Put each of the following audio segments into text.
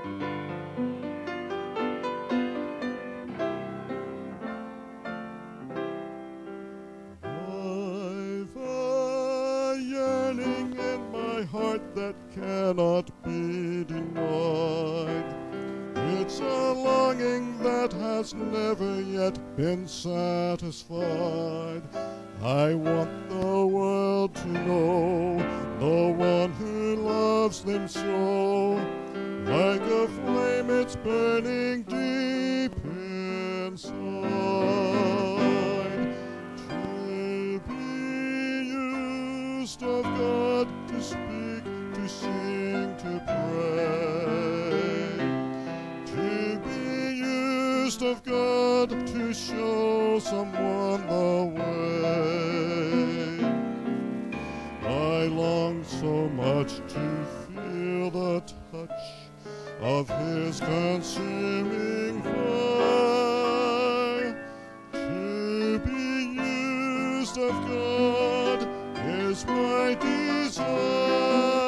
I've a yearning in my heart that cannot be denied. It's a longing that has never yet been satisfied. I want the world to know the one who loves them so. Like a flame it's burning deep inside. To be used of God, to speak, to sing, to pray. To be used of God, to show someone the way. I long so much to feel the touch of His consuming fire. To be used of God is my desire.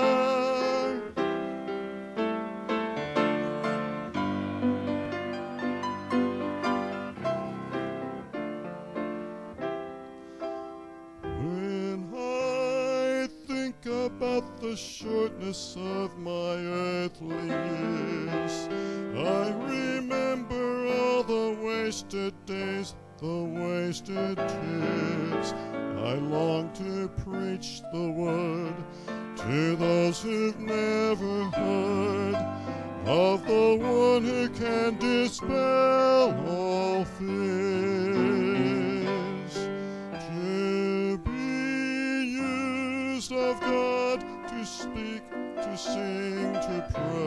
When I think about the shortness of my earthly years, I remember all the wasted days, the wasted tears. I long to preach the word to those who've never heard of the one who can dispel all fears. To be used of God, to speak, to sing, to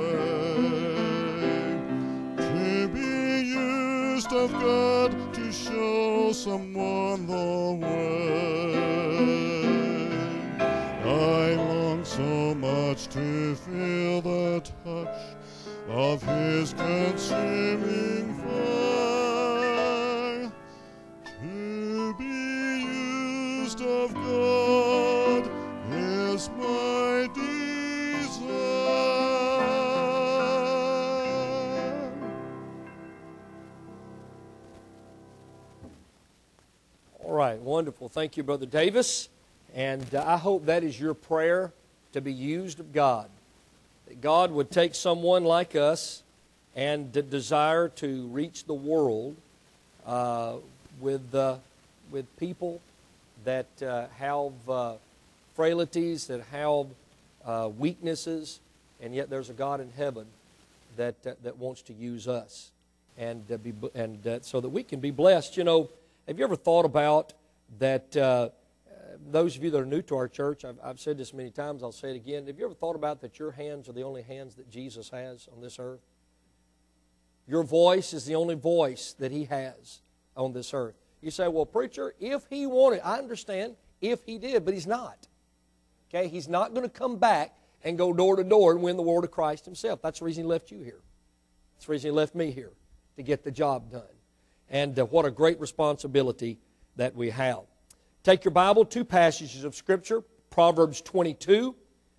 pray. To be used of God, to show someone the way. I long so much to feel the touch of His consuming fire. To be used of God is my desire. All right, wonderful. Thank you, Brother Davis. And I hope that is your prayer, to be used of God. That God would take someone like us and desire to reach the world with people that have frailties, that have weaknesses, and yet there's a God in heaven that wants to use us, and so that we can be blessed. You know, have you ever thought about that? Those of you that are new to our church, I've said this many times, I'll say it again. Have you ever thought about that your hands are the only hands that Jesus has on this earth? Your voice is the only voice that He has on this earth. You say, well, preacher, if He wanted, I understand, if He did, but He's not. Okay, He's not going to come back and go door to door and win the world of Christ Himself. That's the reason He left you here. That's the reason He left me here, to get the job done. And what a great responsibility that we have. Take your Bible, two passages of Scripture, Proverbs 22,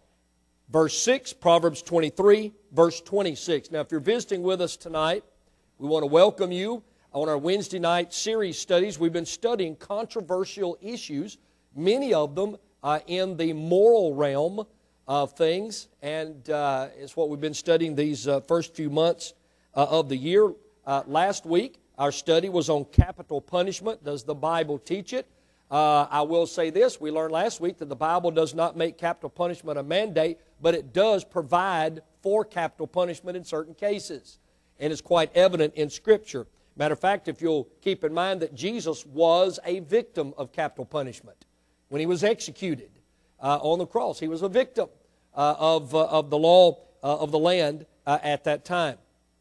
verse 6, Proverbs 23, verse 26. Now, if you're visiting with us tonight, we want to welcome you on our Wednesday night series studies. We've been studying controversial issues, many of them in the moral realm of things, and it's what we've been studying these first few months of the year. Last week, our study was on capital punishment. Does the Bible teach it? I will say this, we learned last week that the Bible does not make capital punishment a mandate, but it does provide for capital punishment in certain cases. And it's quite evident in Scripture. Matter of fact, if you'll keep in mind that Jesus was a victim of capital punishment. When He was executed on the cross, He was a victim of the law of the land at that time.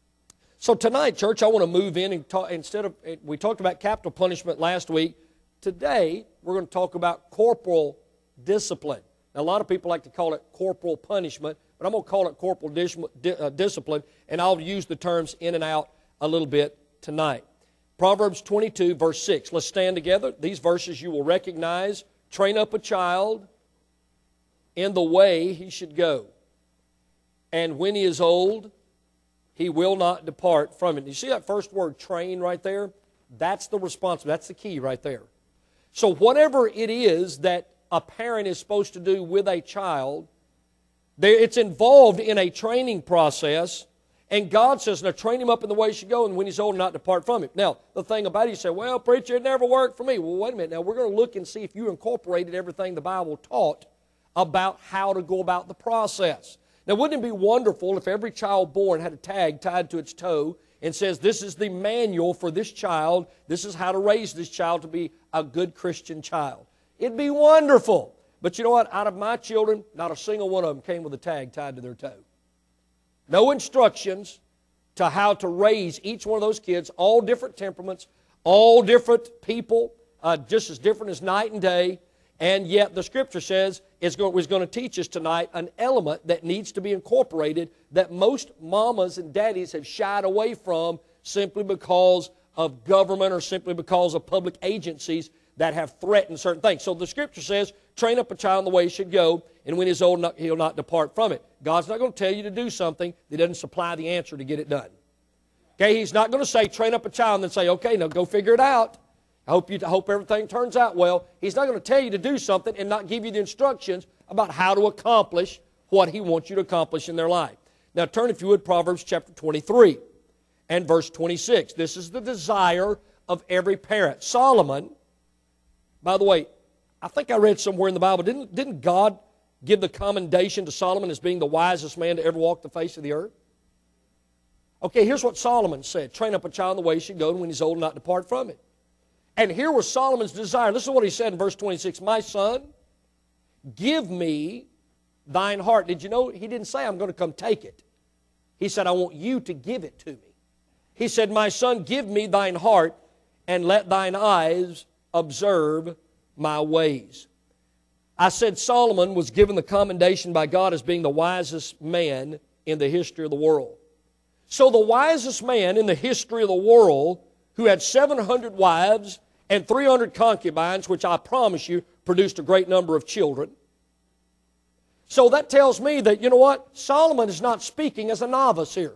So tonight, church, I want to move in and talk, we talked about capital punishment last week. Today, we're going to talk about corporal discipline. Now, a lot of people like to call it corporal punishment, but I'm going to call it corporal discipline, and I'll use the terms in and out a little bit tonight. Proverbs 22, verse 6. Let's stand together. These verses you will recognize. Train up a child in the way he should go, and when he is old, he will not depart from it. You see that first word, train, right there? That's the responsibility. That's the key right there. So whatever it is that a parent is supposed to do with a child, it's involved in a training process, and God says, now train him up in the way he should go, and when he's old, not depart from it. Now, the thing about it, you say, well, preacher, it never worked for me. Well, wait a minute. Now, we're going to look and see if you incorporated everything the Bible taught about how to go about the process. Now, wouldn't it be wonderful if every child born had a tag tied to its toe and says, this is the manual for this child, this is how to raise this child to be a good Christian child? It'd be wonderful. But you know what? Out of my children, not a single one of them came with a tag tied to their toe. No instructions to how to raise each one of those kids, all different temperaments, all different people, just as different as night and day. And yet the Scripture says it's going to teach us tonight an element that needs to be incorporated that most mamas and daddies have shied away from simply because of government or simply because of public agencies that have threatened certain things. So the Scripture says, train up a child in the way he should go, and when he's old, he'll not depart from it. God's not going to tell you to do something that doesn't supply the answer to get it done. Okay, He's not going to say, train up a child, and then say, okay, now go figure it out. I hope everything turns out well. He's not going to tell you to do something and not give you the instructions about how to accomplish what He wants you to accomplish in their life. Now turn, if you would, Proverbs chapter 23 and verse 26. This is the desire of every parent. Solomon, by the way, I think I read somewhere in the Bible, didn't God give the commendation to Solomon as being the wisest man to ever walk the face of the earth? Okay, here's what Solomon said. Train up a child in the way he should go, and when he's old, not depart from it. And here was Solomon's desire. Listen to what he said in verse 26. My son, give me thine heart. Did you know he didn't say, I'm going to come take it. He said, I want you to give it to me. He said, my son, give me thine heart, and let thine eyes observe my ways. I said Solomon was given the commendation by God as being the wisest man in the history of the world. So the wisest man in the history of the world, who had 700 wives and 300 concubines, which I promise you produced a great number of children. So that tells me that, you know what? Solomon is not speaking as a novice here.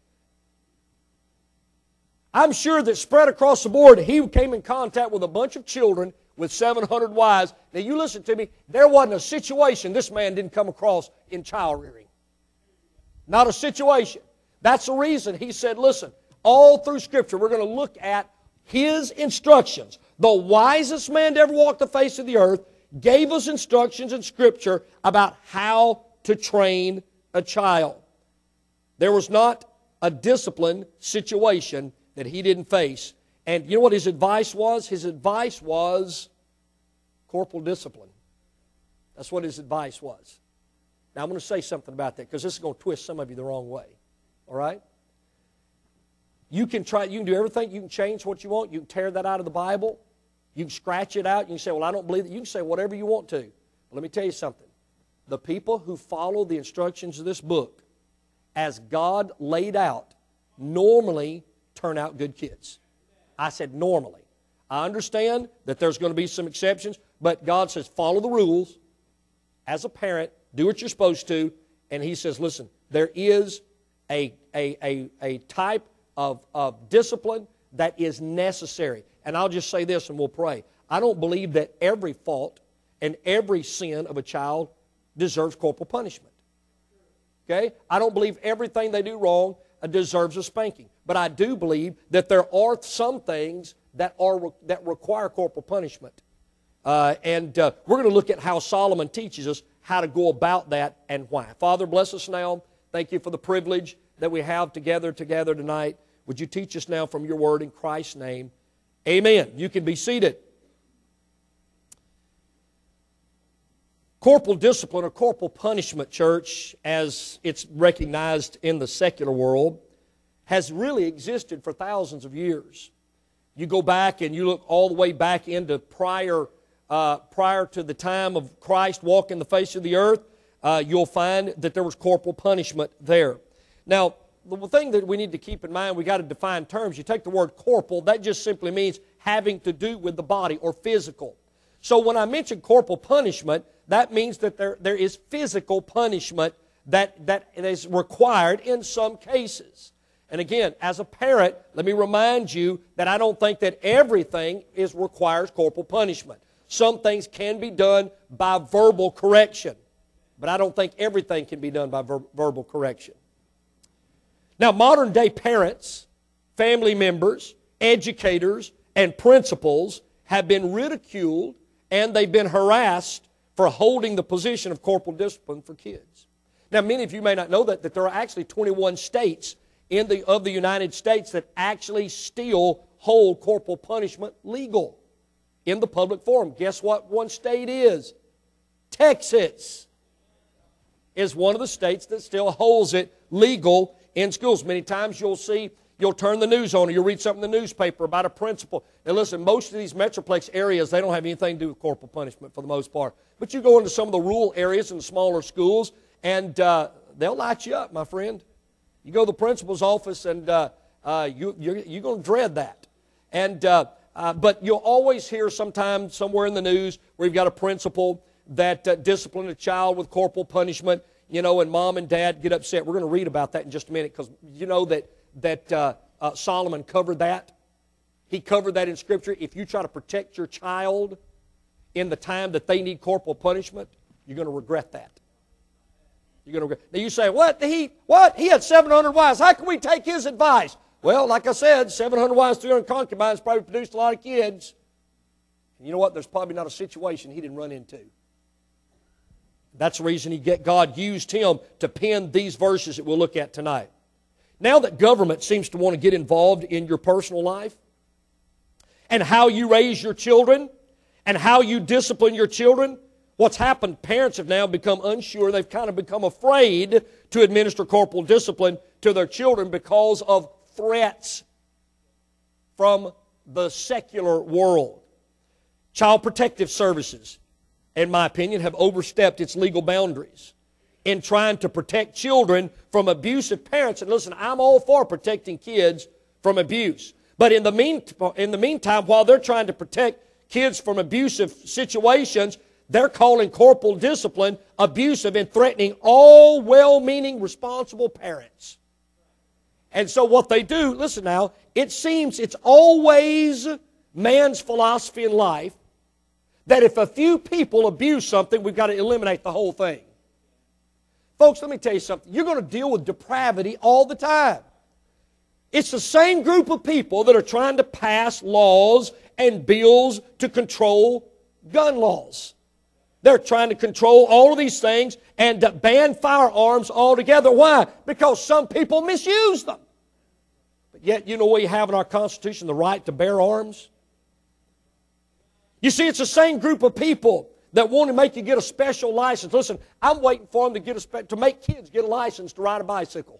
I'm sure that spread across the board, he came in contact with a bunch of children with 700 wives. Now you listen to me, there wasn't a situation this man didn't come across in child rearing. Not a situation. That's the reason he said, listen, all through Scripture we're going to look at his instructions. The wisest man to ever walk the face of the earth gave us instructions in Scripture about how to train a child. There was not a discipline situation that he didn't face. And you know what his advice was? His advice was corporal discipline. That's what his advice was. Now I'm going to say something about that because this is going to twist some of you the wrong way. All right? You can do everything. You can change what you want. You can tear that out of the Bible. You can scratch it out. You can say, well, I don't believe that. You can say whatever you want to. But let me tell you something. The people who follow the instructions of this book, as God laid out, normally turn out good kids. I said normally. I understand that there's going to be some exceptions, but God says follow the rules. As a parent, do what you're supposed to. And He says, listen, there is a type of discipline that is necessary. And I'll just say this and we'll pray. I don't believe that every fault and every sin of a child deserves corporal punishment. Okay? I don't believe everything they do wrong deserves a spanking. But I do believe that there are some things that require corporal punishment. And we're going to look at how Solomon teaches us how to go about that and why. Father, bless us now. Thank you for the privilege that we have together tonight. Would you teach us now from your word in Christ's name? Amen. You can be seated. Corporal discipline or corporal punishment, church, as it's recognized in the secular world, has really existed for thousands of years. You go back and you look all the way back into prior to the time of Christ walking the face of the earth, you'll find that there was corporal punishment there. Now, the thing that we need to keep in mind, we've got to define terms. You take the word corporal, that just simply means having to do with the body or physical. So when I mention corporal punishment, that means that there is physical punishment that is required in some cases. And again, as a parent, let me remind you that I don't think that everything requires corporal punishment. Some things can be done by verbal correction, but I don't think everything can be done by verbal correction. Now, modern day parents, family members, educators, and principals have been ridiculed and they've been harassed for holding the position of corporal discipline for kids. Now, many of you may not know that there are actually 21 states of the United States that actually still hold corporal punishment legal in the public forum. Guess what one state is? Texas is one of the states that still holds it legal in schools. Many times you'll turn the news on or you'll read something in the newspaper about a principal. And listen, most of these metroplex areas, they don't have anything to do with corporal punishment for the most part. But you go into some of the rural areas and smaller schools and they'll light you up, my friend. You go to the principal's office and you're going to dread that. But you'll always hear sometimes somewhere in the news where you've got a principal that disciplined a child with corporal punishment, and mom and dad get upset. We're going to read about that in just a minute because you know that Solomon covered that. He covered that in Scripture. If you try to protect your child in the time that they need corporal punishment, you're going to regret that. You're going to regret. Now you say, what? He had 700 wives. How can we take his advice? Well, like I said, 700 wives, 300 concubines probably produced a lot of kids. And you know what? There's probably not a situation he didn't run into. That's the reason God used him to pen these verses that we'll look at tonight. Now that government seems to want to get involved in your personal life and how you raise your children and how you discipline your children, what's happened, parents have now become unsure. They've kind of become afraid to administer corporal discipline to their children because of threats from the secular world. Child Protective Services, in my opinion, have overstepped its legal boundaries in trying to protect children from abusive parents. And listen, I'm all for protecting kids from abuse. But in the meantime, while they're trying to protect kids from abusive situations, they're calling corporal discipline abusive and threatening all well-meaning, responsible parents. And so what they do, listen now, it seems it's always man's philosophy in life that if a few people abuse something, we've got to eliminate the whole thing. Folks, let me tell you something. You're going to deal with depravity all the time. It's the same group of people that are trying to pass laws and bills to control gun laws. They're trying to control all of these things and ban firearms altogether. Why? Because some people misuse them. But yet, you know we have in our Constitution the right to bear arms. You see, it's the same group of people that want to make you get a special license. Listen, I'm waiting for them to make kids get a license to ride a bicycle.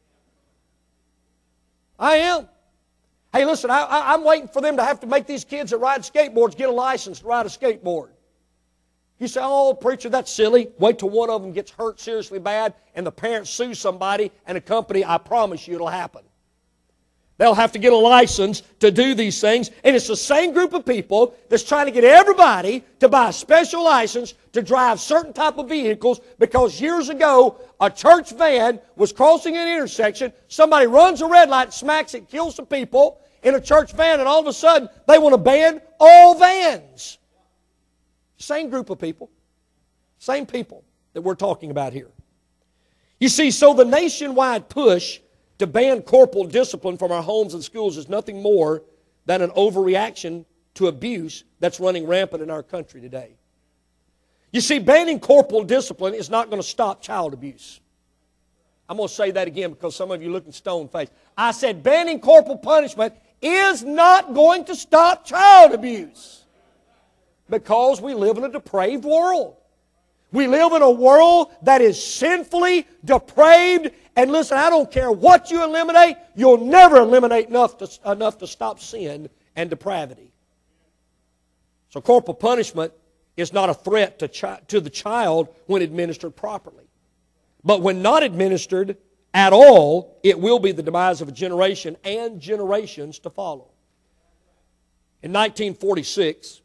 I am. Hey, listen, I'm waiting for them to have to make these kids that ride skateboards get a license to ride a skateboard. You say, oh, preacher, that's silly. Wait till one of them gets hurt seriously bad and the parents sue somebody and a company. I promise you it'll happen. They'll have to get a license to do these things. And it's the same group of people that's trying to get everybody to buy a special license to drive certain type of vehicles because years ago a church van was crossing an intersection. Somebody runs a red light, smacks it, kills some people in a church van, and all of a sudden they want to ban all vans. Same group of people. Same people that we're talking about here. You see, so the nationwide push to ban corporal discipline from our homes and schools is nothing more than an overreaction to abuse that's running rampant in our country today. You see, banning corporal discipline is not going to stop child abuse. I'm going to say that again because some of you looking stone-faced. I said banning corporal punishment is not going to stop child abuse. Because we live in a depraved world. We live in a world that is sinfully depraved. And listen, I don't care what you eliminate, you'll never eliminate enough to stop sin and depravity. So corporal punishment is not a threat to the child when administered properly. But when not administered at all, it will be the demise of a generation and generations to follow. In 1946,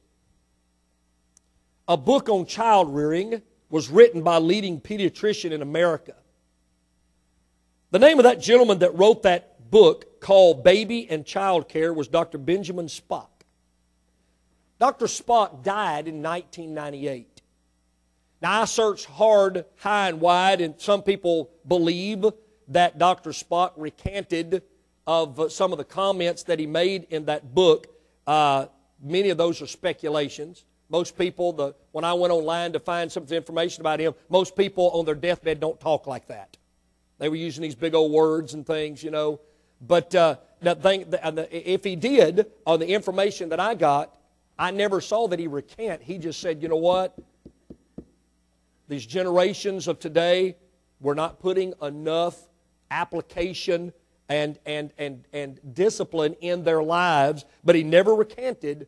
a book on child rearing was written by a leading pediatrician in America. The name of that gentleman that wrote that book called Baby and Child Care was Dr. Benjamin Spock. Dr. Spock died in 1998. Now, I searched hard, high and wide, and some people believe that Dr. Spock recanted of some of the comments that he made in that book. Many of those are speculations. Most people, when I went online to find some information about him, most people on their deathbed don't talk like that. They were using these big old words and things, you know. But if he did, on the information that I got, I never saw that he recant. He just said, you know what? These generations of today, we're not putting enough application and discipline in their lives. But he never recanted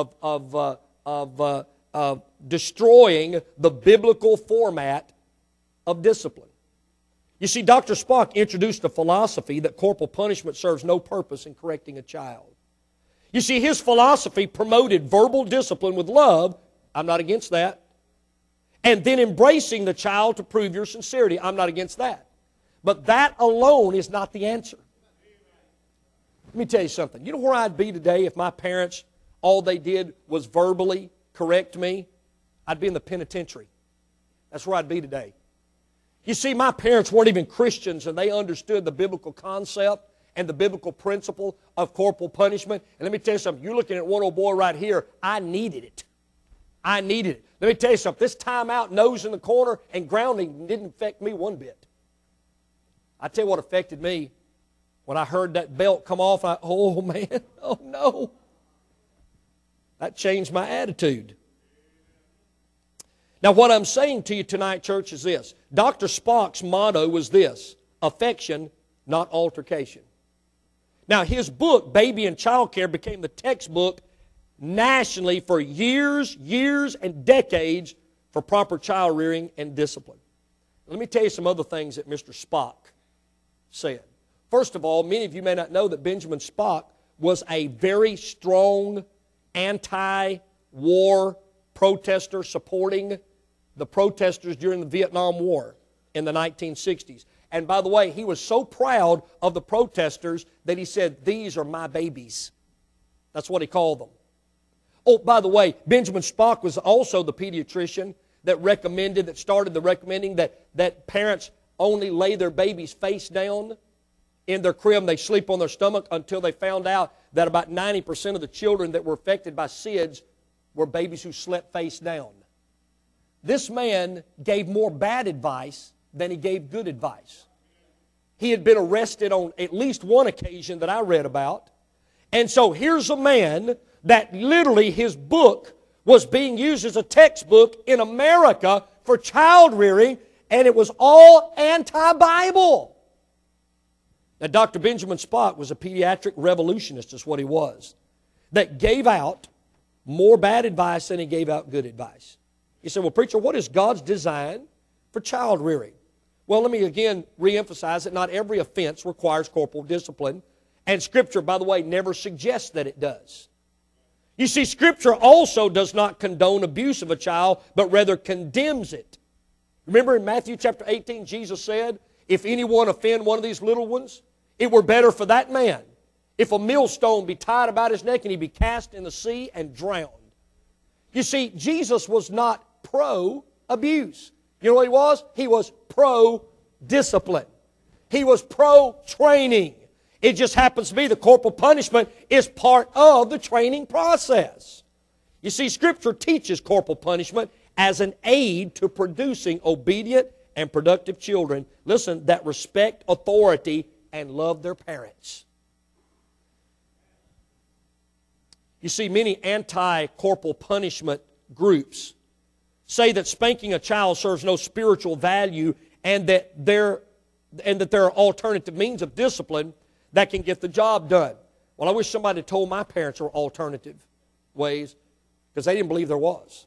of destroying the biblical format of discipline. You see, Dr. Spock introduced a philosophy that corporal punishment serves no purpose in correcting a child. You see, his philosophy promoted verbal discipline with love. I'm not against that. And then embracing the child to prove your sincerity. I'm not against that. But that alone is not the answer. Let me tell you something. You know where I'd be today if my parents, all they did was verbally correct me? I'd be in the penitentiary. That's where I'd be today. You see, my parents weren't even Christians, and they understood the biblical concept and the biblical principle of corporal punishment. And let me tell you something. You're looking at one old boy right here. I needed it. I needed it. Let me tell you something. This time out, nose in the corner, and grounding didn't affect me one bit. I tell you what affected me. When I heard that belt come off, oh man, oh no. That changed my attitude. Now, what I'm saying to you tonight, church, is this. Dr. Spock's motto was this: affection, not altercation. Now, his book, Baby and Child Care, became the textbook nationally for years and decades for proper child rearing and discipline. Let me tell you some other things that Mr. Spock said. First of all, many of you may not know that Benjamin Spock was a very strong anti-war protester supporting the protesters during the Vietnam War in the 1960s. And by the way, he was so proud of the protesters that he said, "These are my babies." That's what he called them. Oh, by the way, Benjamin Spock was also the pediatrician that started the recommending that parents only lay their babies face down in their crib. They sleep on their stomach until they found out that about 90% of the children that were affected by SIDS were babies who slept face down. This man gave more bad advice than he gave good advice. He had been arrested on at least one occasion that I read about. And so here's a man that literally his book was being used as a textbook in America for child rearing, and it was all anti-Bible. Now, Dr. Benjamin Spock was a pediatric revolutionist, is what he was, that gave out more bad advice than he gave out good advice. You say, well, preacher, what is God's design for child rearing? Well, let me again reemphasize that not every offense requires corporal discipline, and Scripture, by the way, never suggests that it does. You see, Scripture also does not condone abuse of a child, but rather condemns it. Remember in Matthew chapter 18, Jesus said, if anyone offend one of these little ones, it were better for that man if a millstone be tied about his neck and he be cast in the sea and drowned. You see, Jesus was not pro-abuse. You know what he was? He was pro-discipline. He was pro-training. It just happens to be the corporal punishment is part of the training process. You see, Scripture teaches corporal punishment as an aid to producing obedient and productive children, listen, that respect authority and love their parents. You see, many anti-corporal punishment groups say that spanking a child serves no spiritual value and that there are alternative means of discipline that can get the job done. Well, I wish somebody had told my parents there were alternative ways, because they didn't believe there was.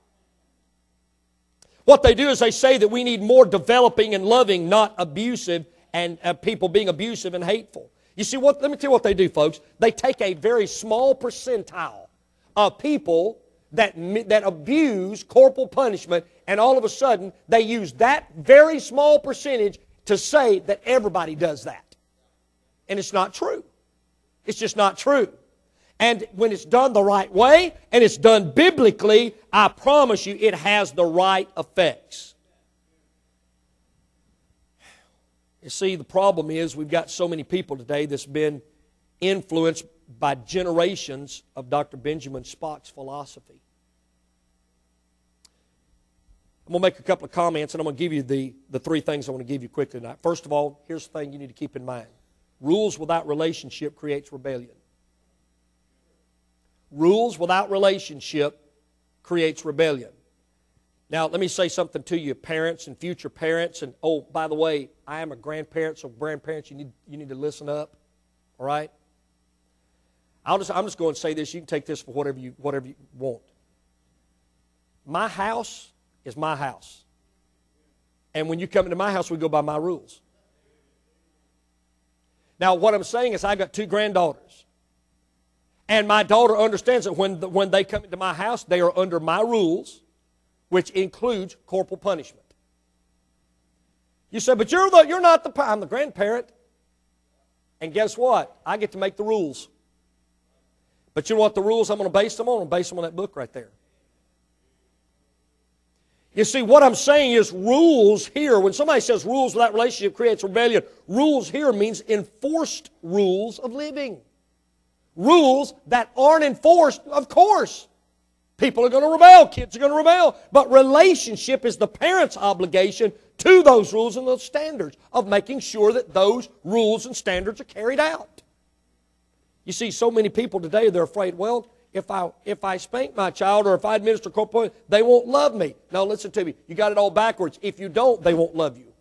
What they do is they say that we need more developing and loving, not abusive, and people being abusive and hateful. You see, let me tell you what they do, folks. They take a very small percentile of people that abuse corporal punishment, and all of a sudden they use that very small percentage to say that everybody does that. And it's not true. It's just not true. And when it's done the right way, and it's done biblically, I promise you it has the right effects. You see, the problem is we've got so many people today that's been influenced by generations of Dr. Benjamin Spock's philosophy. I'm going to make a couple of comments, and I'm going to give you the three things I want to give you quickly tonight. First of all, here's the thing you need to keep in mind. Rules without relationship creates rebellion. Rules without relationship creates rebellion. Now, let me say something to you, parents and future parents. And, oh, by the way, I am a grandparent, so grandparents, you need to listen up. All right? I'm just going to say this. You can take this for whatever you want. My house is my house. And when you come into my house, we go by my rules. Now, what I'm saying is I got two granddaughters. And my daughter understands that when they come into my house, they are under my rules, which includes corporal punishment. You say, but you're not the I'm the grandparent. And guess what? I get to make the rules. But you know what the rules I'm going to base them on? I'm going to base them on that book right there. You see, what I'm saying is rules here, when somebody says rules without relationship creates rebellion, rules here means enforced rules of living. Rules that aren't enforced, of course. People are going to rebel. Kids are going to rebel. But relationship is the parent's obligation to those rules and those standards of making sure that those rules and standards are carried out. You see, so many people today, they're afraid, well, if I spank my child or if I administer corporal punishment, they won't love me. No, listen to me. You got it all backwards. If you don't, they won't love you.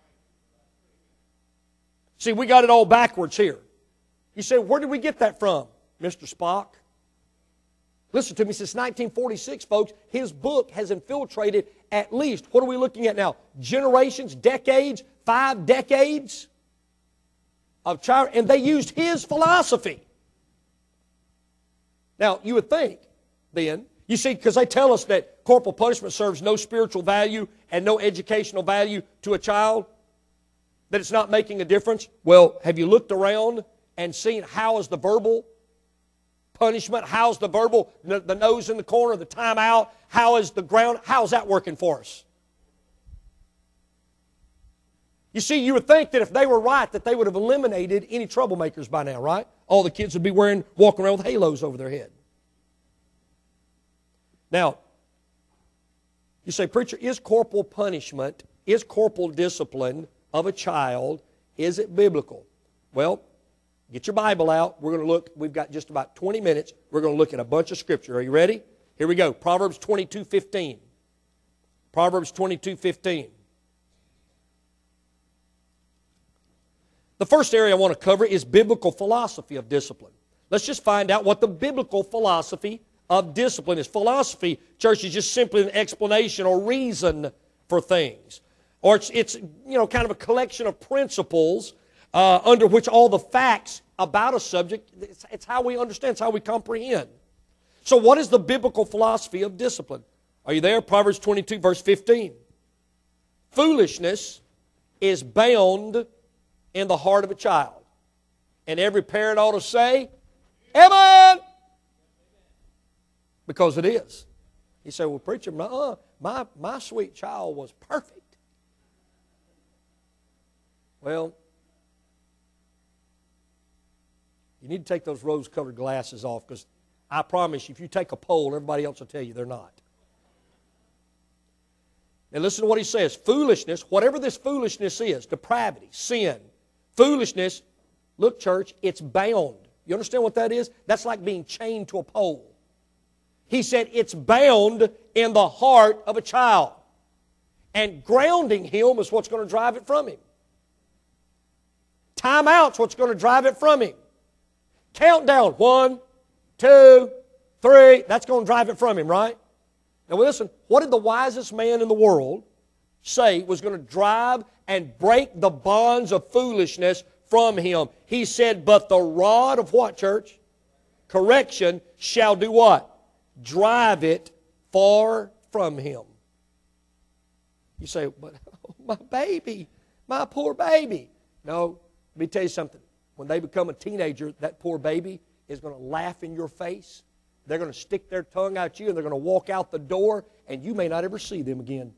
See, we got it all backwards here. You say, where did we get that from, Mr. Spock? Listen to me, since 1946, folks, his book has infiltrated at least, what are we looking at now? Generations, decades, 5 decades of child, and they used his philosophy. Now, you would think, then, you see, because they tell us that corporal punishment serves no spiritual value and no educational value to a child, that it's not making a difference. Well, have you looked around and seen how is the verbal punishment, how's the verbal, the nose in the corner, the timeout, how is the ground, how's that working for us? You see, you would think that if they were right, that they would have eliminated any troublemakers by now, right? All the kids would be walking around with halos over their head. Now, you say, preacher, is corporal punishment, is corporal discipline of a child, is it biblical? Well, get your Bible out. We're going to look, we've got just about 20 minutes. We're going to look at a bunch of Scripture. Are you ready? Here we go. Proverbs 22:15. Proverbs 22:15. The first area I want to cover is biblical philosophy of discipline. Let's just find out what the biblical philosophy of discipline is. Philosophy, church, is just simply an explanation or reason for things. Or it's kind of a collection of principles under which all the facts about a subject, it's how we understand, it's how we comprehend. So what is the biblical philosophy of discipline? Are you there? Proverbs 22, verse 15. Foolishness is bound in the heart of a child. And every parent ought to say, amen! Because it is. You say, well, preacher, my sweet child was perfect. Well, you need to take those rose-colored glasses off, because I promise you, if you take a poll, everybody else will tell you they're not. Now listen to what he says. Foolishness, whatever this foolishness is, depravity, sin, foolishness, look, church, it's bound. You understand what that is? That's like being chained to a pole. He said it's bound in the heart of a child. And grounding him is what's going to drive it from him. Time out's what's going to drive it from him. Countdown, 1, 2, 3, that's going to drive it from him, right? Now listen, what did the wisest man in the world say was going to drive and break the bonds of foolishness from him? He said, but the rod of what, church? Correction shall do what? Drive it far from him. You say, but my baby, my poor baby. No, let me tell you something. when they become a teenager, that poor baby is going to laugh in your face. They're going to stick their tongue at you, and they're going to walk out the door, and you may not ever see them again.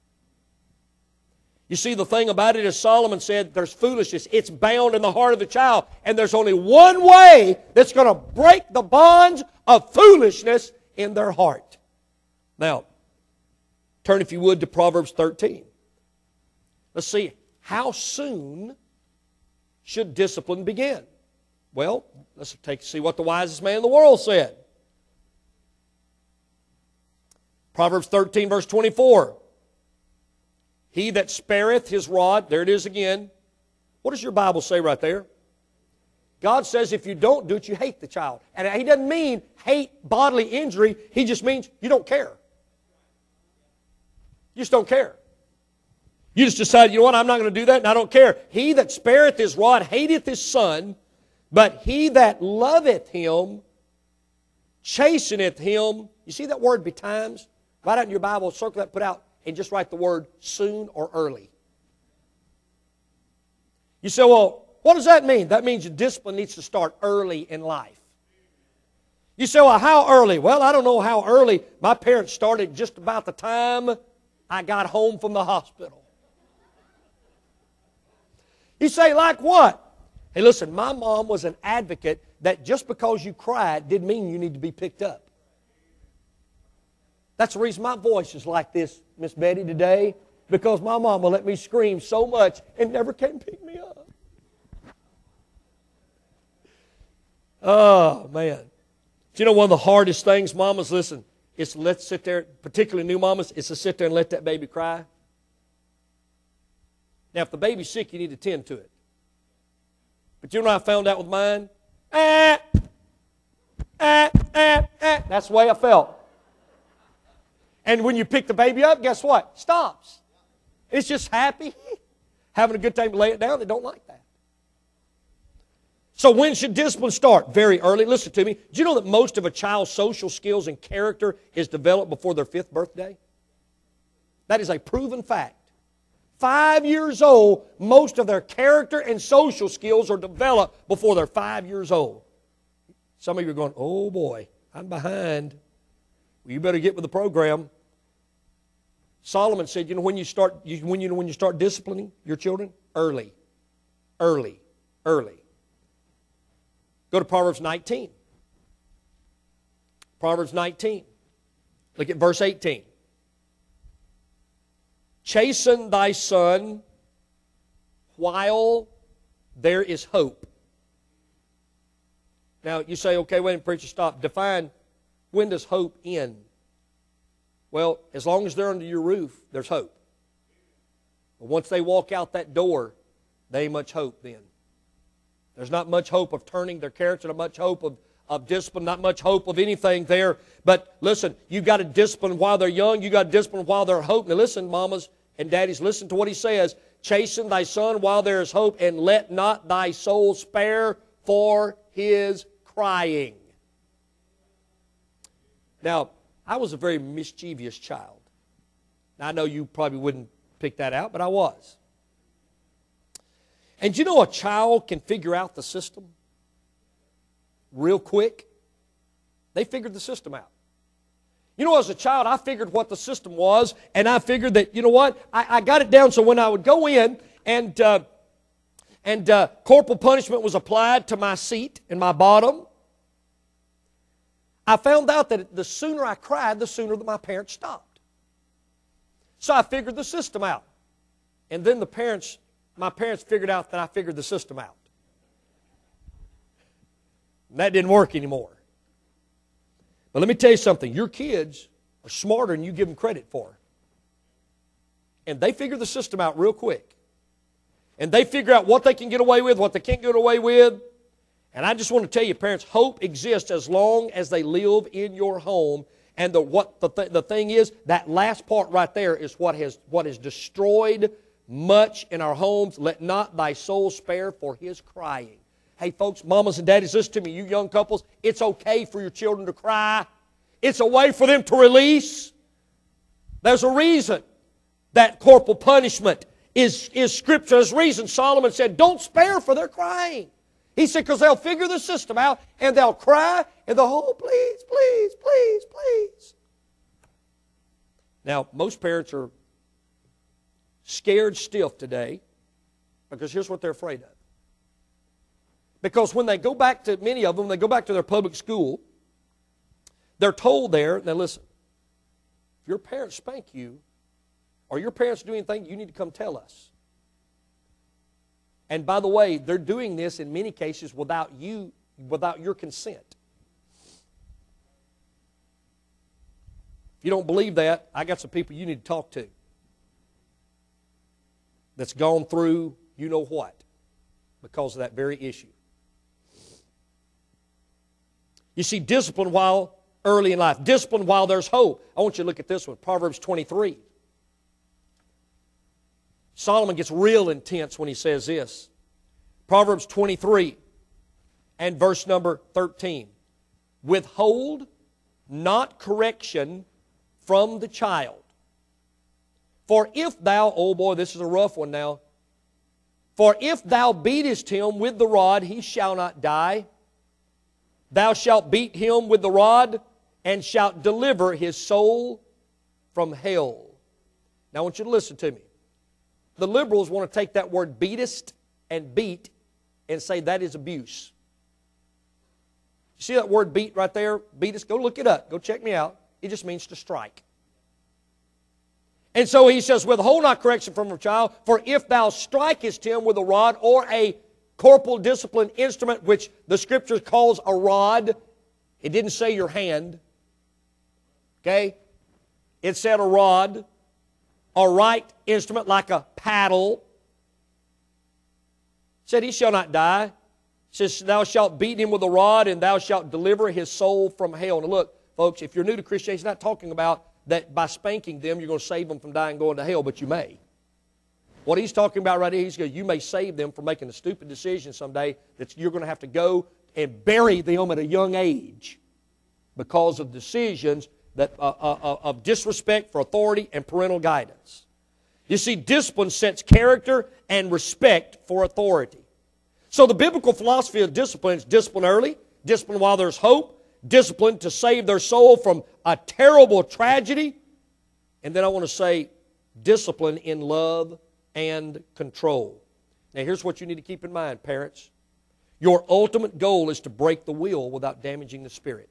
You see, the thing about it is Solomon said there's foolishness. It's bound in the heart of the child. And there's only one way that's going to break the bonds of foolishness in their heart. Now, turn, if you would, to Proverbs 13. Let's see, how soon should discipline begin? Well, let's see what the wisest man in the world said. Proverbs 13, verse 24. He that spareth his rod, there it is again. What does your Bible say right there? God says if you don't do it, you hate the child. And He doesn't mean hate bodily injury. He just means you don't care. You just don't care. You just decide, you know what, I'm not going to do that, and I don't care. He that spareth his rod hateth his son, but he that loveth him chasteneth him. You see that word betimes? Write out in your Bible, circle that, put out, and just write the word soon or early. You say, well, what does that mean? That means your discipline needs to start early in life. You say, well, how early? Well, I don't know how early. My parents started just about the time I got home from the hospital. You say, like what? Hey, listen, my mom was an advocate that just because you cried didn't mean you need to be picked up. That's the reason my voice is like this, Miss Betty, today, because my mama let me scream so much and never came pick me up. Oh, man. Do you know one of the hardest things, mamas, listen, is let's sit there, particularly new mamas, is to sit there and let that baby cry. Now, if the baby's sick, you need to tend to it. But you know what I found out with mine? That's the way I felt. And when you pick the baby up, guess what? Stops. It's just happy, having a good time to lay it down. They don't like that. So when should discipline start? Very early. Listen to me. Do you know that most of a child's social skills and character is developed before their 5th birthday? That is a proven fact. 5 years old, most of their character and social skills are developed before they're 5 years old. Some of you are going, oh boy, I'm behind. Well, you better get with the program. Solomon said, you know when you start disciplining your children? Early. Early. Early. Go to Proverbs 19. Proverbs 19. Look at verse 18. Chasten thy son while there is hope. Now, you say, okay, wait a minute, preacher, stop. Define, when does hope end? Well, as long as they're under your roof, there's hope. But once they walk out that door, there ain't much hope then. There's not much hope of turning their character, not much hope of discipline, not much hope of anything there. But listen, you've got to discipline while they're young. You've got to discipline while they're hope. Now listen, mamas and daddies, listen to what he says. Chasten thy son while there is hope, and let not thy soul spare for his crying. Now, I was a very mischievous child. Now, I know you probably wouldn't pick that out, but I was. And you know a child can figure out the system real quick? They figured the system out. You know, as a child, I figured what the system was, and I figured that, you know what, I got it down so when I would go in and corporal punishment was applied to my seat and my bottom, I found out that the sooner I cried, the sooner that my parents stopped. So I figured the system out. And then my parents figured out that I figured the system out. And that didn't work anymore. But let me tell you something. Your kids are smarter than you give them credit for. And they figure the system out real quick. And they figure out what they can get away with, what they can't get away with. And I just want to tell you, parents, hope exists as long as they live in your home. And the thing is, that last part right there is what has destroyed much in our homes. Let not thy soul spare for his crying. Hey, folks, mamas and daddies, listen to me, you young couples. It's okay for your children to cry. It's a way for them to release. There's a reason that corporal punishment is Scripture. There's a reason Solomon said, don't spare for their crying. He said, because they'll figure the system out, and they'll cry, and they'll, oh, please, please, please, please. Now, most parents are scared stiff today because here's what they're afraid of. Because when they go back to, many of them, they go back to their public school, they're told there, now listen, if your parents spank you, or your parents do anything, you need to come tell us. And by the way, they're doing this in many cases without your consent. If you don't believe that, I got some people you need to talk to that's gone through you know what because of that very issue. You see, discipline while early in life. Discipline while there's hope. I want you to look at this one, Proverbs 23. Solomon gets real intense when he says this. Proverbs 23 and verse number 13. Withhold not correction from the child. For if thou, oh boy, this is a rough one now. For if thou beatest him with the rod, he shall not die. Thou shalt beat him with the rod, and shalt deliver his soul from hell. Now I want you to listen to me. The liberals want to take that word beatest and beat and say that is abuse. You see that word beat right there? Beatest, go look it up. Go check me out. It just means to strike. And so he says, withhold not correction from a child, for if thou strikest him with a rod or a corporal discipline instrument, which the Scripture calls a rod, it didn't say your hand. Okay? It said a rod. A right instrument like a paddle. Said he shall not die. It says thou shalt beat him with a rod and thou shalt deliver his soul from hell. Now look, folks, if you're new to Christianity, he's not talking about that by spanking them you're going to save them from dying and going to hell, but you may. What he's talking about right here, he's going, you may save them from making a stupid decision someday that you're going to have to go and bury them at a young age because of decisions that of disrespect for authority and parental guidance. You see, discipline sets character and respect for authority. So the biblical philosophy of discipline is discipline early, discipline while there's hope, discipline to save their soul from a terrible tragedy, and then I want to say discipline in love and control. Now here's what you need to keep in mind, parents. Your ultimate goal is to break the will without damaging the spirit.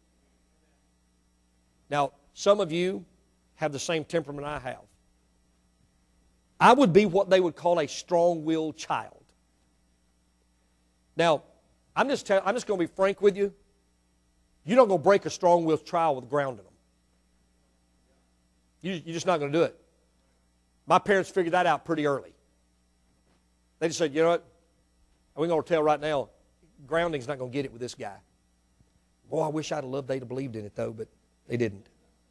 Now, some of you have the same temperament I have. I would be what they would call a strong-willed child. Now, I'm just going to be frank with you. You're not going to break a strong-willed child with grounding them. You're just not going to do it. My parents figured that out pretty early. They just said, you know what? We're going to tell right now, grounding's not going to get it with this guy. Boy, I wish I'd have loved they'd have believed in it, though, but they didn't.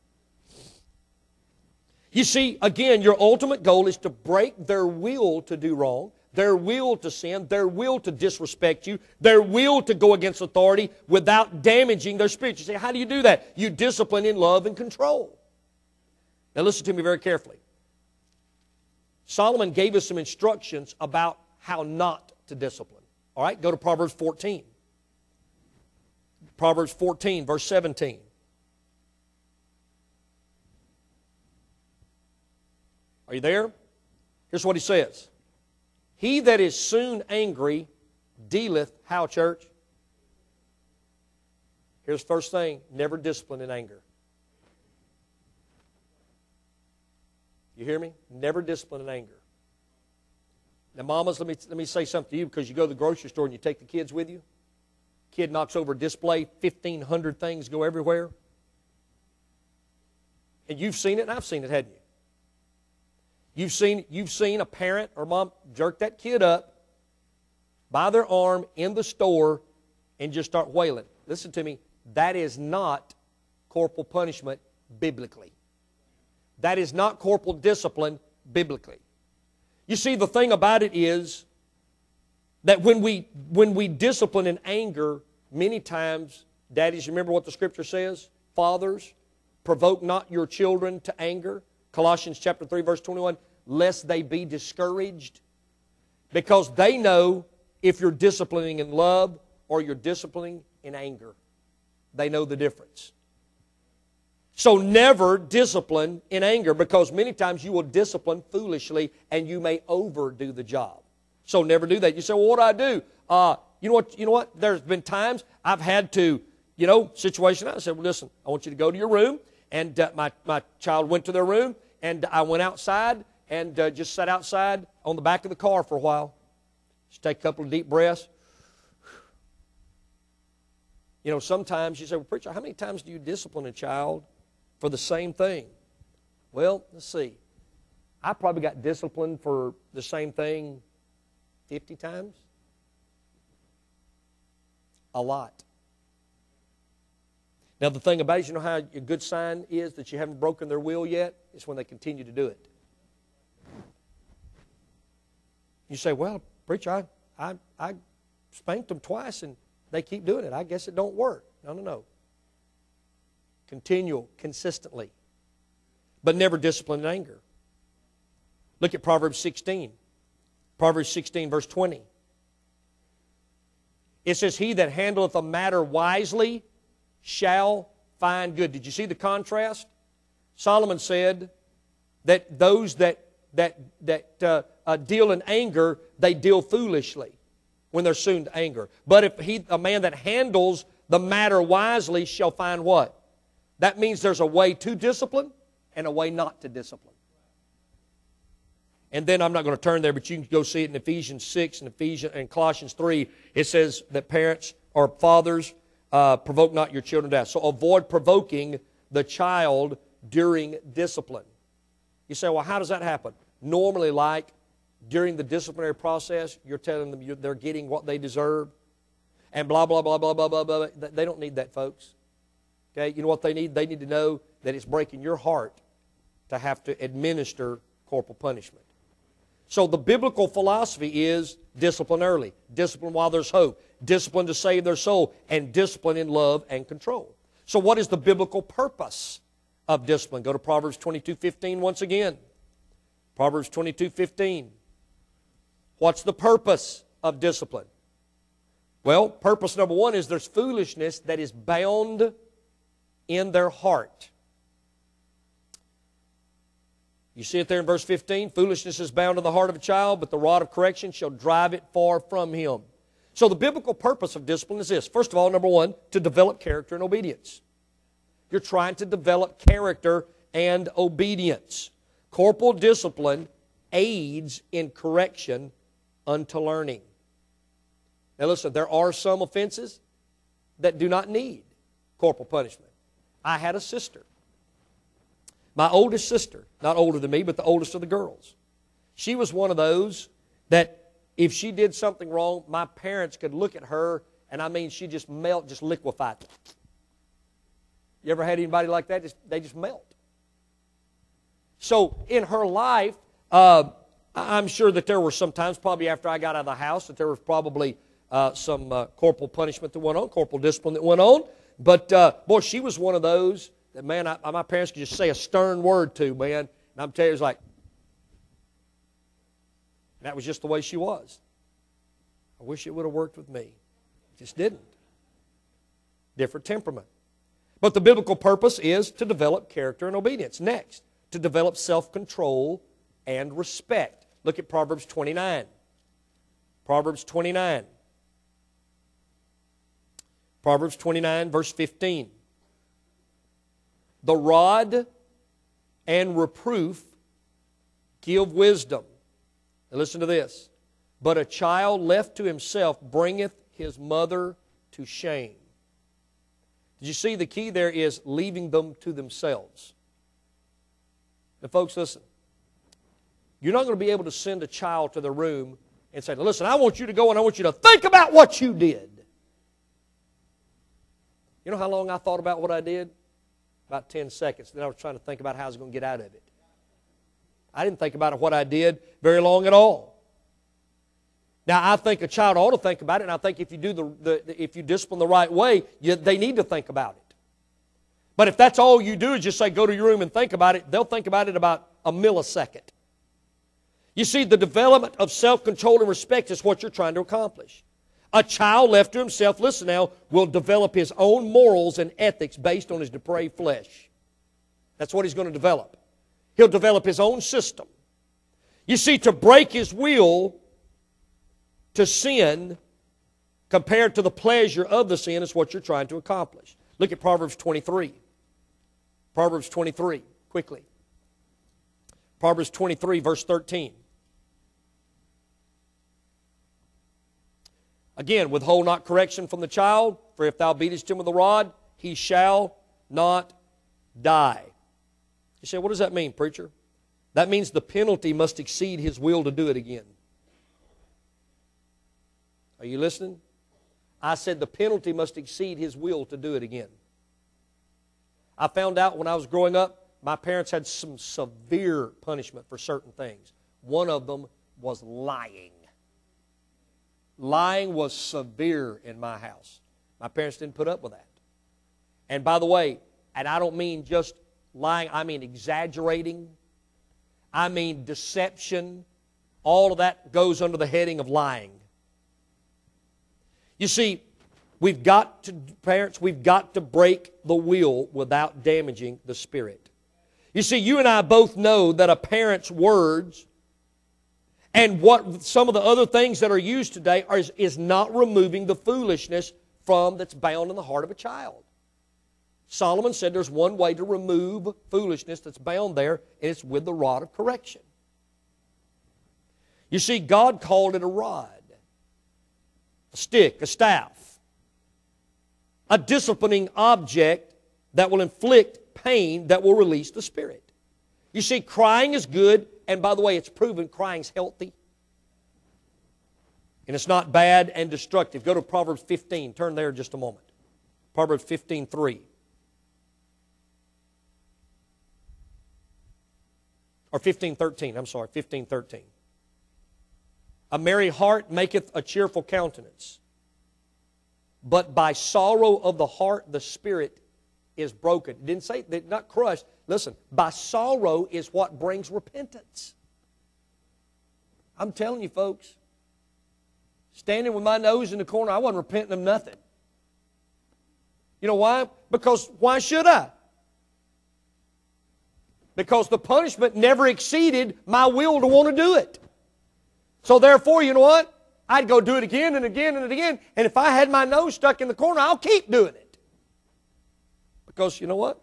You see, again, your ultimate goal is to break their will to do wrong, their will to sin, their will to disrespect you, their will to go against authority without damaging their spirit. You say, how do you do that? You discipline in love and control. Now listen to me very carefully. Solomon gave us some instructions about how not to discipline. All right, go to Proverbs 14. Proverbs 14, verse 17. Are you there? Here's what he says. He that is soon angry dealeth, how, church? Here's the first thing, never discipline in anger. You hear me? Never discipline in anger. Now, mamas, let me say something to you, because you go to the grocery store and you take the kids with you. Kid knocks over a display, 1,500 things go everywhere. And you've seen it, and I've seen it, hadn't you? You've seen a parent or mom jerk that kid up by their arm in the store and just start wailing. Listen to me. That is not corporal punishment biblically. That is not corporal discipline biblically. You see, the thing about it is that when we discipline in anger, many times, daddies, remember what the Scripture says? Fathers, provoke not your children to anger. Colossians chapter 3, verse 21, lest they be discouraged. Because they know if you're disciplining in love or you're disciplining in anger. They know the difference. So never discipline in anger, because many times you will discipline foolishly and you may overdo the job. So never do that. You say, well, what do I do? You know what? There's been times I've had to, situation. I said, well, listen, I want you to go to your room. And my child went to their room, and I went outside and just sat outside on the back of the car for a while. Just take a couple of deep breaths. Sometimes you say, well, preacher, how many times do you discipline a child for the same thing? Well, let's see. I probably got disciplined for the same thing 50 times. A lot. Now, the thing about it is, you know how a good sign is that you haven't broken their will yet? It's when they continue to do it. You say, well, preacher, I spanked them twice and they keep doing it. I guess it don't work. No. Continual, consistently. But never discipline in anger. Look at Proverbs 16. Proverbs 16, verse 20. It says, he that handleth a matter wisely shall find good. Did you see the contrast? Solomon said that those that deal in anger, they deal foolishly when they're soon to anger. But if a man that handles the matter wisely shall find what? That means there's a way to discipline and a way not to discipline. And then I'm not going to turn there, but you can go see it in Ephesians 6 and Colossians 3. It says that parents or fathers provoke not your children to death. So avoid provoking the child during discipline. You say, well, how does that happen? Normally, like during the disciplinary process, you're telling them they're getting what they deserve, and blah, blah, blah, blah, blah, blah, blah. They don't need that, folks. Okay, you know what they need? They need to know that it's breaking your heart to have to administer corporal punishment. So the biblical philosophy is discipline early, discipline while there's hope, discipline to save their soul, and discipline in love and control. So what is the biblical purpose of discipline? Go to Proverbs 22:15 once again. Proverbs 22:15. What's the purpose of discipline? Well, purpose number one is there's foolishness that is bound in their heart. You see it there in verse 15. Foolishness is bound in the heart of a child, but the rod of correction shall drive it far from him. So the biblical purpose of discipline is this. First of all, number one, to develop character and obedience. You're trying to develop character and obedience. Corporal discipline aids in correction unto learning. Now listen, there are some offenses that do not need corporal punishment. I had a sister. My oldest sister, not older than me, but the oldest of the girls. She was one of those that if she did something wrong, my parents could look at her, and I mean, she just melt, just liquefied. You ever had anybody like that? They just melt. So in her life, I'm sure that there were some times, probably after I got out of the house, that there was probably some corporal punishment that went on, corporal discipline that went on. But, boy, she was one of those that, man, my parents could just say a stern word to, man. And I'm telling you, it was like, that was just the way she was. I wish it would have worked with me. It just didn't. Different temperament. But the biblical purpose is to develop character and obedience. Next, to develop self-control and respect. Look at Proverbs 29. Proverbs 29. Proverbs 29, verse 15. The rod and reproof give wisdom. Now listen to this. But a child left to himself bringeth his mother to shame. Did you see the key there is leaving them to themselves? Now folks, listen. You're not going to be able to send a child to their room and say, listen, I want you to go and I want you to think about what you did. You know how long I thought about what I did? About 10 seconds. Then I was trying to think about how I was going to get out of it. I didn't think about what I did very long at all. Now, I think a child ought to think about it, and I think if you do if you discipline the right way, they need to think about it. But if that's all you do is just say, go to your room and think about it, they'll think about it about a millisecond. You see, the development of self-control and respect is what you're trying to accomplish. A child left to himself, listen now, will develop his own morals and ethics based on his depraved flesh. That's what he's going to develop. He'll develop his own system. You see, to break his will to sin compared to the pleasure of the sin is what you're trying to accomplish. Look at Proverbs 23. Proverbs 23, quickly. Proverbs 23, verse 13. Again, withhold not correction from the child, for if thou beatest him with a rod, he shall not die. You say, what does that mean, preacher? That means the penalty must exceed his will to do it again. Are you listening? I said the penalty must exceed his will to do it again. I found out when I was growing up, my parents had some severe punishment for certain things. One of them was lying. Lying was severe in my house. My parents didn't put up with that. And by the way, and I don't mean just lying, I mean exaggerating. I mean deception. All of that goes under the heading of lying. You see, parents, we've got to break the will without damaging the spirit. You see, you and I both know that a parent's words and what some of the other things that are used today is not removing the foolishness that's bound in the heart of a child. Solomon said there's one way to remove foolishness that's bound there, and it's with the rod of correction. You see, God called it a rod, a stick, a staff, a disciplining object that will inflict pain that will release the spirit. You see, crying is good, and by the way, it's proven crying's healthy. And it's not bad and destructive. Go to Proverbs 15. Turn there just a moment. Proverbs 15:3. Or 15:13. I'm sorry, 15:13. A merry heart maketh a cheerful countenance, but by sorrow of the heart the spirit is broken. It didn't say, not crushed. Listen, by sorrow is what brings repentance. I'm telling you, folks, standing with my nose in the corner, I wasn't repenting of nothing. You know why? Because why should I? Because the punishment never exceeded my will to want to do it. So therefore, you know what? I'd go do it again and again and again. And if I had my nose stuck in the corner, I'll keep doing it. Because you know what?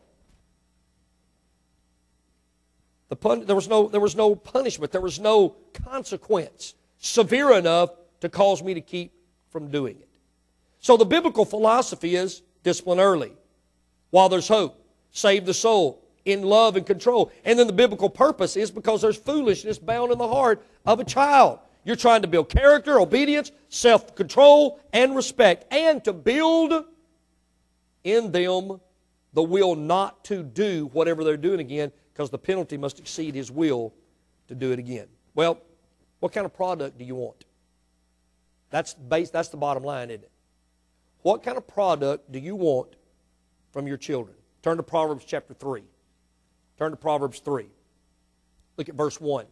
There was no punishment. There was no consequence severe enough to cause me to keep from doing it. So the biblical philosophy is discipline early, while there's hope. Save the soul in love and control. And then the biblical purpose is because there's foolishness bound in the heart of a child. You're trying to build character, obedience, self-control, and respect, and to build in them the will not to do whatever they're doing again, because the penalty must exceed his will to do it again. Well, what kind of product do you want? That's the bottom line, isn't it? What kind of product do you want from your children? Turn to Proverbs chapter 3. Turn to Proverbs 3. Look at verse 1.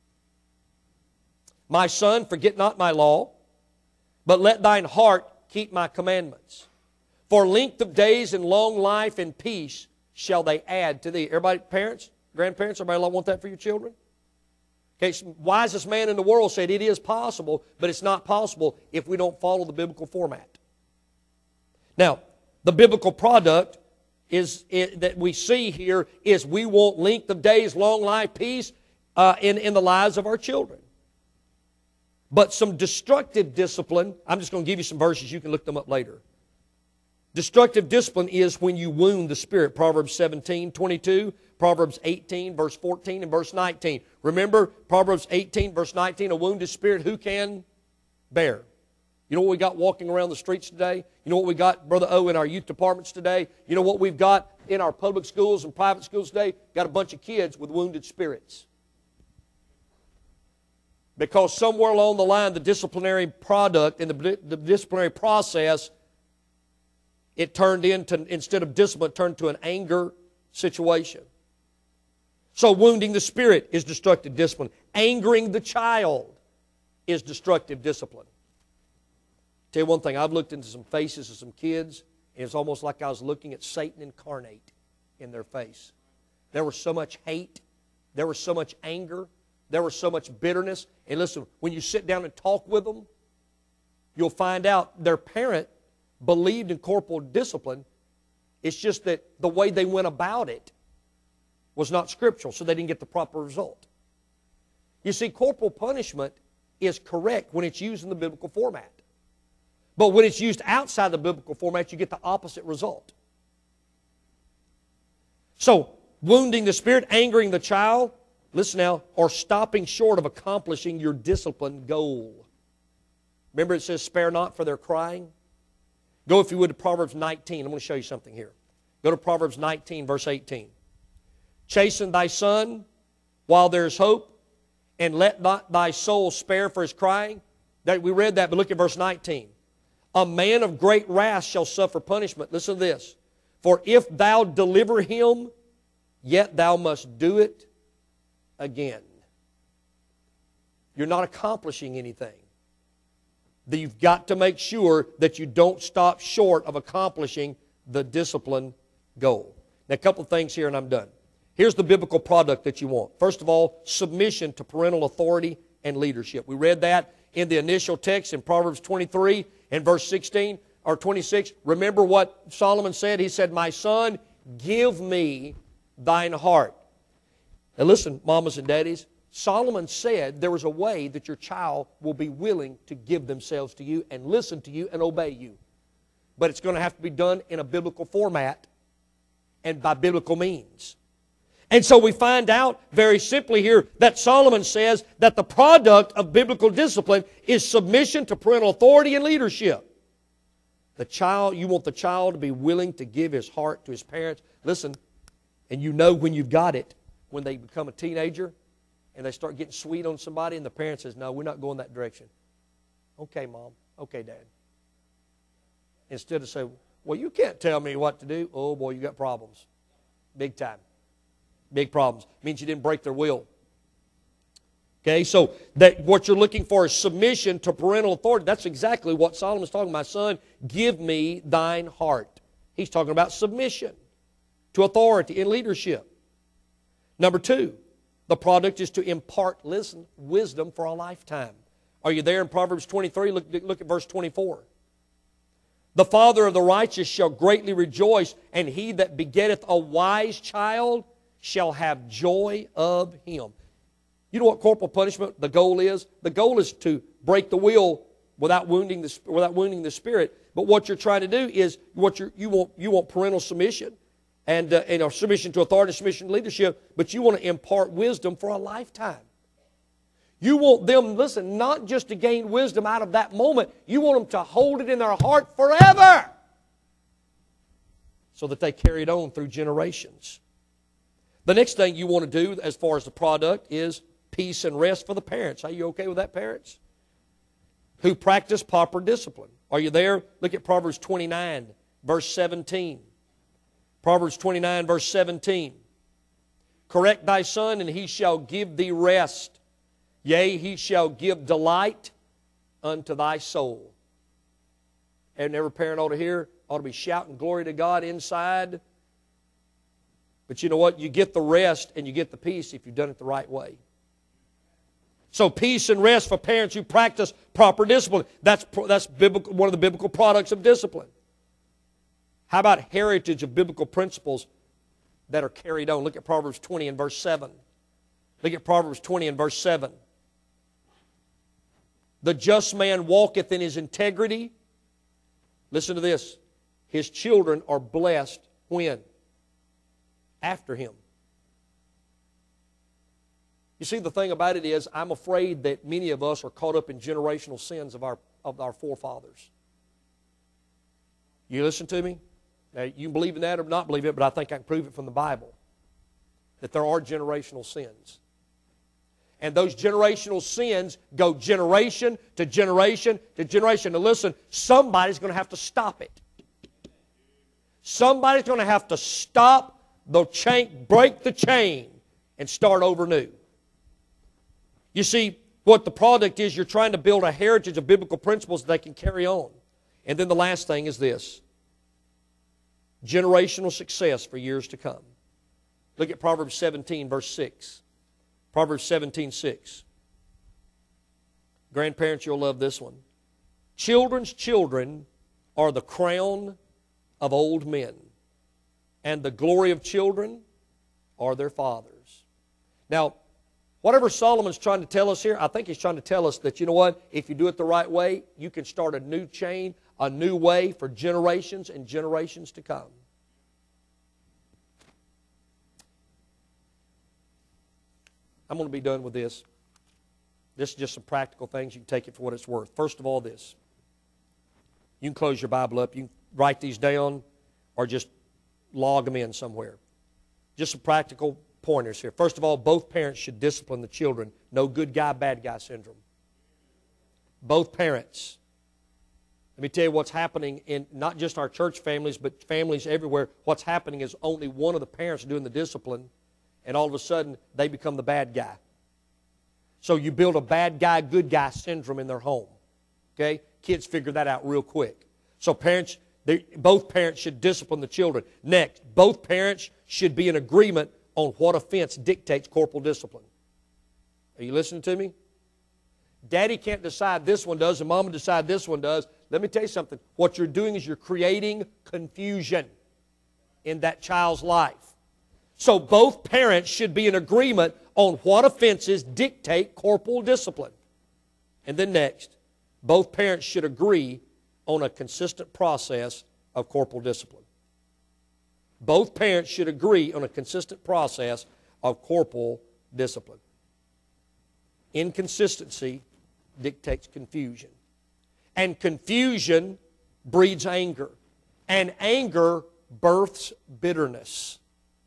My son, forget not my law, but let thine heart keep my commandments. For length of days and long life and peace shall they add to thee. Everybody, parents, grandparents, everybody want that for your children? Okay, wisest man in the world said it is possible, but it's not possible if we don't follow the biblical format. Now, the biblical product that we see here is we want length of days, long life, peace in the lives of our children. But some destructive discipline, I'm just going to give you some verses, you can look them up later. Destructive discipline is when you wound the spirit. Proverbs 17:22, Proverbs 18, verse 14, and verse 19. Remember, Proverbs 18, verse 19, a wounded spirit who can bear? You know what we got walking around the streets today? You know what we got, Brother O, in our youth departments today? You know what we've got in our public schools and private schools today? Got a bunch of kids with wounded spirits. Because somewhere along the line, the disciplinary product and the disciplinary process, it turned into, instead of discipline, it turned to an anger situation. So wounding the spirit is destructive discipline. Angering the child is destructive discipline. Tell you one thing, I've looked into some faces of some kids, and it's almost like I was looking at Satan incarnate in their face. There was so much hate. There was so much anger. There was so much bitterness. And listen, when you sit down and talk with them, you'll find out their parent believed in corporal discipline. It's just that the way they went about it was not scriptural, so they didn't get the proper result. You see, corporal punishment is correct when it's used in the biblical format. But when it's used outside the biblical format, you get the opposite result. So, wounding the spirit, angering the child, listen now, or stopping short of accomplishing your discipline goal. Remember it says, spare not for their crying? Go, if you would, to Proverbs 19. I'm going to show you something here. Go to Proverbs 19, verse 18. Chasten thy son while there is hope, and let not thy soul spare for his crying. We read that, but look at verse 19. A man of great wrath shall suffer punishment. Listen to this. For if thou deliver him, yet thou must do it again. You're not accomplishing anything. You've got to make sure that you don't stop short of accomplishing the discipline goal. Now, a couple of things here and I'm done. Here's the biblical product that you want. First of all, submission to parental authority and leadership. We read that in the initial text in Proverbs 23 and verse 16 or 26. Remember what Solomon said? He said, my son, give me thine heart. Now listen, mamas and daddies, Solomon said there was a way that your child will be willing to give themselves to you and listen to you and obey you. But it's going to have to be done in a biblical format and by biblical means. And so we find out very simply here that Solomon says that the product of biblical discipline is submission to parental authority and leadership. You want the child to be willing to give his heart to his parents. Listen, and you know when you've got it, when they become a teenager and they start getting sweet on somebody and the parent says, no, we're not going that direction. Okay, Mom. Okay, Dad. Instead of saying, well, you can't tell me what to do. Oh, boy, you got problems. Big time. Big problems. Means you didn't break their will. Okay, so that what you're looking for is submission to parental authority. That's exactly what Solomon's talking about. My son, give me thine heart. He's talking about submission to authority and leadership. Number two, the product is to impart wisdom for a lifetime. Are you there in Proverbs 23? Look at verse 24. The father of the righteous shall greatly rejoice, and he that begetteth a wise child shall have joy of him. You know what corporal punishment, the goal is? The goal is to break the will without wounding the spirit. But what you're trying to do is you want parental submission and submission to authority, submission to leadership, but you want to impart wisdom for a lifetime. You want them, listen, not just to gain wisdom out of that moment. You want them to hold it in their heart forever so that they carry it on through generations. The next thing you want to do as far as the product is peace and rest for the parents. Are you okay with that, parents? Who practice proper discipline. Are you there? Look at Proverbs 29, verse 17. Proverbs 29, verse 17. Correct thy son, and he shall give thee rest. Yea, he shall give delight unto thy soul. And every parent ought to be shouting glory to God inside. But you know what? You get the rest and you get the peace if you've done it the right way. So peace and rest for parents who practice proper discipline. That's biblical, one of the biblical products of discipline. How about heritage of biblical principles that are carried on? Look at Proverbs 20 and verse 7. Look at Proverbs 20 and verse 7. The just man walketh in his integrity. Listen to this. His children are blessed when? After him. You see, the thing about it is, I'm afraid that many of us are caught up in generational sins of our forefathers. You listen to me? Now, you can believe in that or not believe it, but I think I can prove it from the Bible. That there are generational sins. And those generational sins go generation to generation to generation. Now listen, somebody's going to have to stop it. Somebody's going to have to stop the chain, break the chain, and start over new. You see, what the product is, you're trying to build a heritage of biblical principles that they can carry on. And then the last thing is this: generational success for years to come. Look at Proverbs 17, verse 6. Proverbs 17:6. Grandparents, you'll love this one. Children's children are the crown of old men, and the glory of children are their fathers. Now, whatever Solomon's trying to tell us here, I think he's trying to tell us that, you know what, if you do it the right way, you can start a new chain, a new way for generations and generations to come. I'm going to be done with this. This is just some practical things. You can take it for what it's worth. First of all, this. You can close your Bible up. You can write these down or just log them in somewhere. Just some practical pointers here. First of all, both parents should discipline the children. No good guy, bad guy syndrome. Both parents. Let me tell you what's happening in not just our church families, but families everywhere. What's happening is only one of the parents doing the discipline, and all of a sudden they become the bad guy. So you build a bad guy, good guy syndrome in their home. Okay? Kids figure that out real quick. So parents, both parents should discipline the children. Next, both parents should be in agreement on what offense dictates corporal discipline. Are you listening to me? Daddy can't decide this one does, and Mama decide this one does. Let me tell you something. What you're doing is you're creating confusion in that child's life. So both parents should be in agreement on what offenses dictate corporal discipline. And then next, both parents should agree on a consistent process of corporal discipline. Both parents should agree on a consistent process of corporal discipline. Inconsistency dictates confusion. And confusion breeds anger. And anger births bitterness.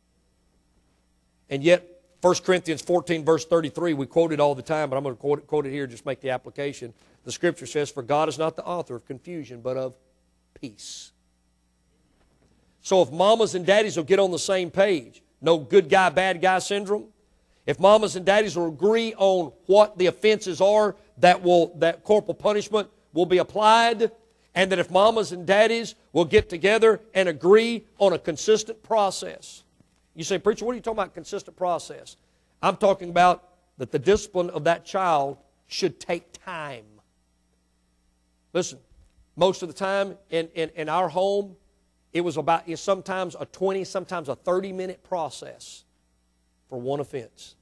And yet, 1 Corinthians 14, verse 33, we quote it all the time, but I'm going to quote it here, just make the application. The Scripture says, "For God is not the author of confusion, but of peace." So if mamas and daddies will get on the same page, no good guy, bad guy syndrome, if mamas and daddies will agree on what the offenses are that corporal punishment will be applied, and that if mamas and daddies will get together and agree on a consistent process. You say, "Preacher, what are you talking about, consistent process?" I'm talking about that the discipline of that child should take time. Listen, most of the time in our home, it's sometimes a 20, sometimes a 30-minute process for one offense.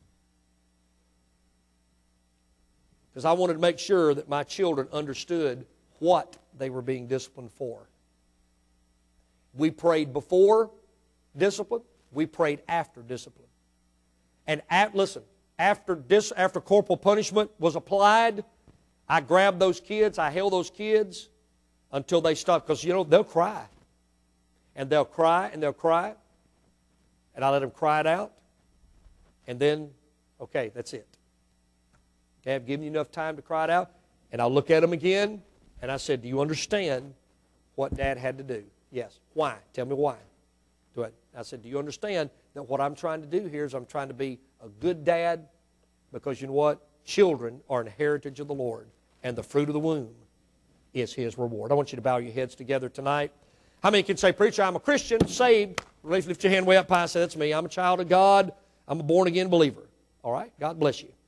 Because I wanted to make sure that my children understood what they were being disciplined for. We prayed before discipline. We prayed after discipline. And listen, after corporal punishment was applied, I grabbed those kids, I held those kids until they stopped. Because, they'll cry. And they'll cry, and they'll cry. And I let them cry it out. And then, okay, that's it. Okay, I've given you enough time to cry it out. And I'll look at them again, and I said, "Do you understand what Dad had to do?" "Yes." "Why? Tell me why." I said, "Do you understand that what I'm trying to do here is I'm trying to be a good dad, because you know what? Children are an heritage of the Lord, and the fruit of the womb is His reward." I want you to bow your heads together tonight. How many can say, "Preacher, I'm a Christian, saved"? Lift your hand way up high and say, "That's me. I'm a child of God. I'm a born-again believer." All right? God bless you.